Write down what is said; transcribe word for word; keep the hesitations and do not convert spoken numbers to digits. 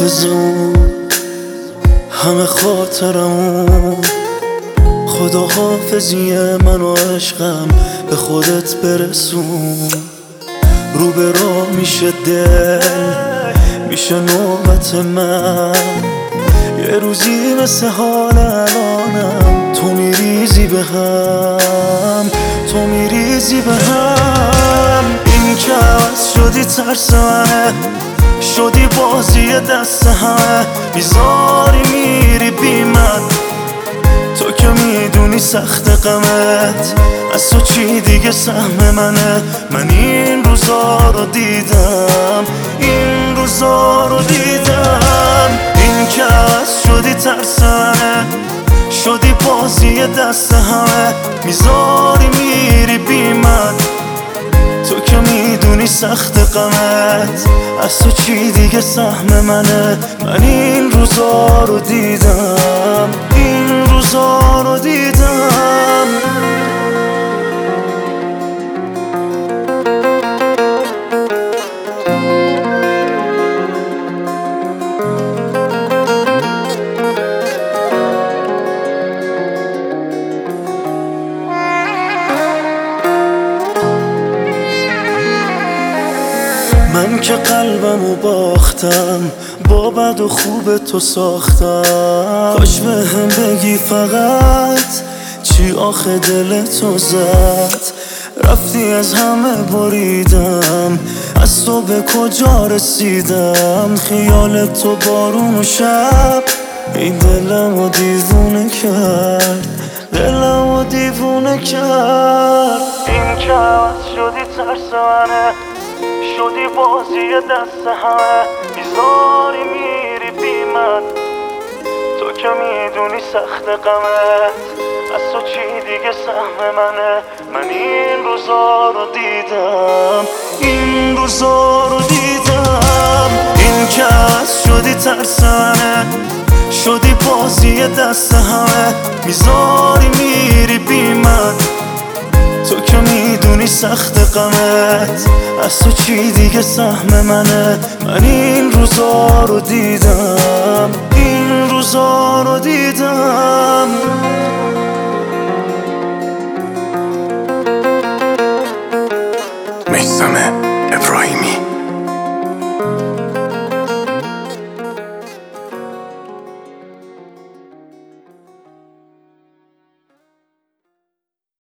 حافظون همه خاطرمون، خدا حافظی من و عشقم به خودت برسون. رو به راه میشه دل، میشه نوبت من، یه روزی مثل حال الانم تو میریزی به هم، تو میریزی به هم. این که عوض شدی ترس منه، شدی بازی دست همه، میذاری میری بی من، تو که میدونی سخت غمت از تو چی دیگه سهم منه. من این روزا رو دیدم، این روزا رو دیدم. این که عوض شدی ترس منه، شدی بازی دست همه، میذاری میری بی من، تو که میدونی سخت غمت از تو چی دیگه سهم منه. من این روزا رو دیدم، این روزا رو دیدم. من که قلبمو باختم، با بد و خوب تو ساختم، کاش به هم بگی فقط چی آخه دل تو زد. رفتی از همه بریدم، از تو به کجا رسیدم. خیال تو بارون و شب این دلمو دیوونه کرد، دلمو دیوونه کرد. این که عوض شدی ترس منه، شدی بازی دست همه، میذاری میری بی من، تو که میدونی سخت غمت از تو چی دیگه سهم منه. من این روزا رو دیدم، این روزا رو دیدم. این که عوض شدی ترس منه، شدی بازی دست همه، میذاری میری بی من، تو که میدونی سخت غمت از تو چی دیگه سهم منه. من این روزا رو دیدم، این روزا رو دیدم.